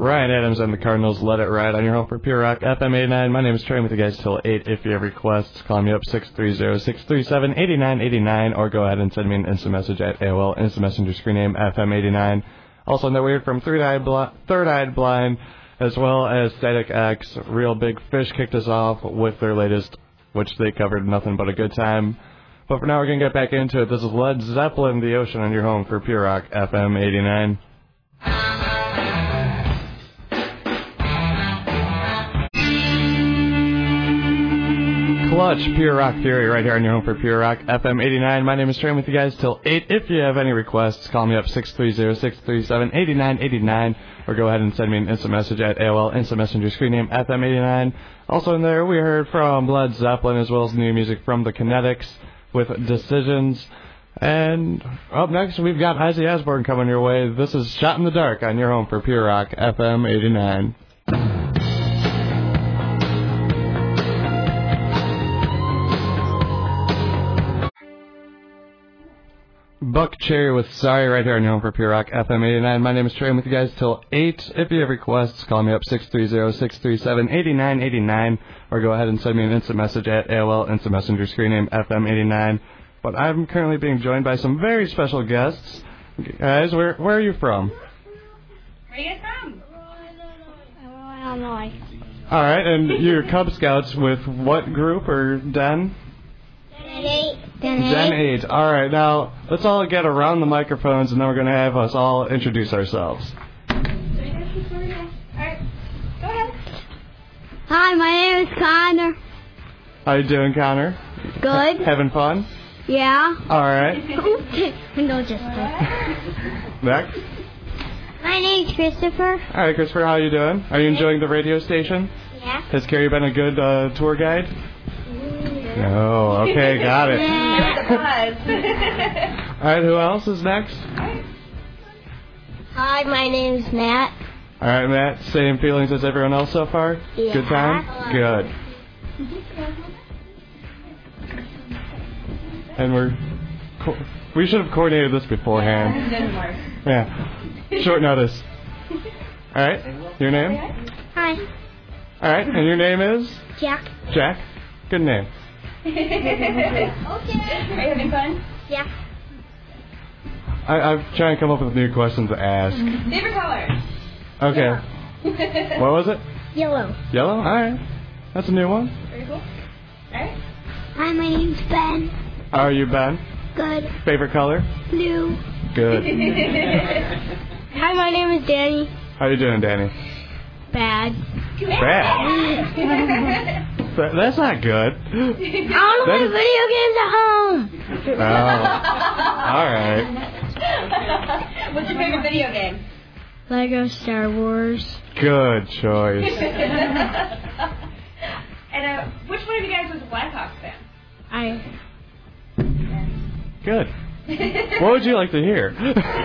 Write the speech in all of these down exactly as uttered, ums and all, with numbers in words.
Ryan Adams and the Cardinals Let It Ride on your home for Pure Rock F M eighty-nine. My name is Trey with you guys till eight. If you have requests, call me up six three zero, six three seven, eight nine eight nine or go ahead and send me an instant message at A O L Instant Messenger screen name F M eighty-nine. Also, no weird from Third Eye, Bl- Third Eyed Blind, as well as Static X. Real Big Fish kicked us off with their latest, which they covered Nothing But a Good Time. But for now, we're going to get back into it. This is Led Zeppelin, The Ocean, on your home for Pure Rock F M eighty-nine. Clutch, Pure Rock Theory, right here on your home for Pure Rock F M eighty-nine. My name is Trey with you guys till eight. If you have any requests, call me up six three zero, six three seven, eight nine eight nine or go ahead and send me an instant message at A O L Instant Messenger screen name F M eighty-nine. Also in there, we heard from Led Zeppelin as well as new music from the Kinetics with Decisions. And up next, we've got Ozzy Osbourne coming your way. This is Shot in the Dark on your home for Pure Rock F M eighty-nine. Buck Cherry with Sorry right here on your home for Pure Rock F M eighty-nine. My name is Trey. I'm with you guys till eight. If you have requests, call me up six three zero, six three seven, eight nine eight nine or go ahead and send me an instant message at A O L Instant Messenger screen name F M eighty-nine. But I'm currently being joined by some very special guests. Guys, where where are you from? Where are you guys from? Illinois. All right, and you're Cub Scouts with what group or den? Den eight. Den eight. Den eight. All right, now let's all get around the microphones, and then we're going to have us all introduce ourselves. All right, go ahead. Hi, my name is Connor. How you doing, Connor? Good. Ha- having fun? Yeah. All right. No, just Next. My name's Christopher. All right, Christopher, how you doing? Are you enjoying the radio station? Yeah. Has Carrie been a good uh, tour guide? No. Okay, got it. All right, who else is next? Hi, my name's Matt. All right, Matt, same feelings as everyone else so far? Yeah. Good time? Good. And we're... Co- we should have coordinated this beforehand. Yeah. Short notice. All right, your name? Hi. All right, and your name is? Jack. Jack? Good name. Okay. Are you having fun? Yeah. I, I'm trying to come up with new questions to ask. Favorite color? Okay. What was it? Yellow. Yellow? All right. That's a new one. Very cool. All right. Hi, my name's Ben. How are you, Ben? Good. Favorite color? Blue. Good. Hi, my name is Danny. How you doing, Danny? Bad. Bad. Th- That's not good. I don't play is- video games at home. Oh. All right. What's your favorite video game? Lego Star Wars. Good choice. And uh, which one of you guys was a Blackhawks fan? I. Good. What would you like to hear?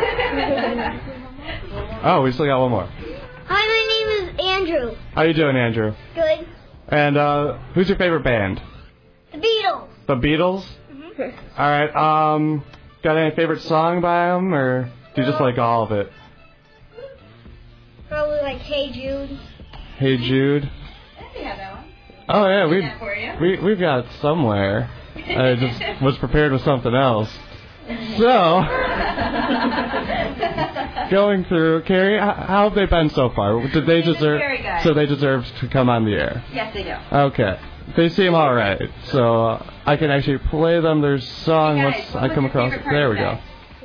Oh, we still got one more. Hi, my name is Andrew. How you doing, Andrew? Good. And uh, who's your favorite band? The Beatles. The Beatles? Mm-hmm. All right. Um, got any favorite song by them, or do you just like all of it? Probably like Hey Jude. Hey Jude. I think we have that one. Oh yeah, we that for you. we we've got it somewhere. I just was prepared with something else. So, going through, Carrie, h- how have they been so far? Did they They've been deserve? very good. So they deserve to come on the air. Yes, they do. Okay, they seem all right. So uh, I can actually play them their song Hey guys, once what I was come your across. favorite part There we today? go.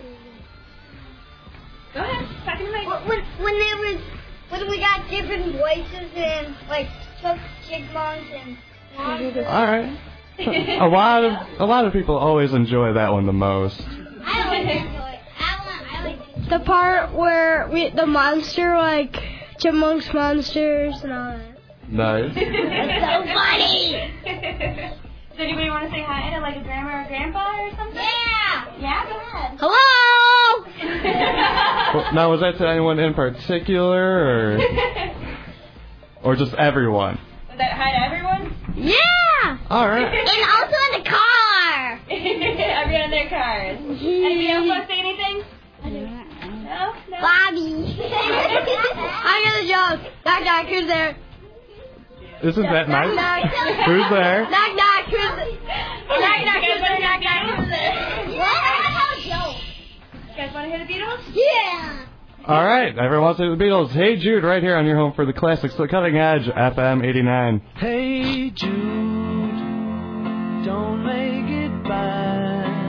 Go ahead. Talk to the mic. When when there was when we got different voices and like took chipmunks and. All right. A lot of a lot of people always enjoy that one the most. I don't enjoy it. I want. I like. The part where we, the monster, like, chipmunks monsters and all that. Nice. So funny. Does anybody want to say hi to like a grandma or grandpa or something? Yeah. Yeah, go ahead. Hello. Well, now, was that to anyone in particular, or or just everyone? Was that hi to everyone? Yeah. All right. And also in the car. Everyone in their cars. Anybody else want to say anything? No? No? Bobby. I got a job. knock. Knock, knock. Who's there? Isn't that nice? Knock, knock. Who's there? Knock, knock. Who's there? Knock, knock. Who's there? Knock, knock. Who's there? You guys want to hear the Beatles? Yeah. All right, everyone wants to hear the Beatles. Hey Jude, right here on your home for the classics, the Cutting Edge, F M eighty-nine. Hey Jude, don't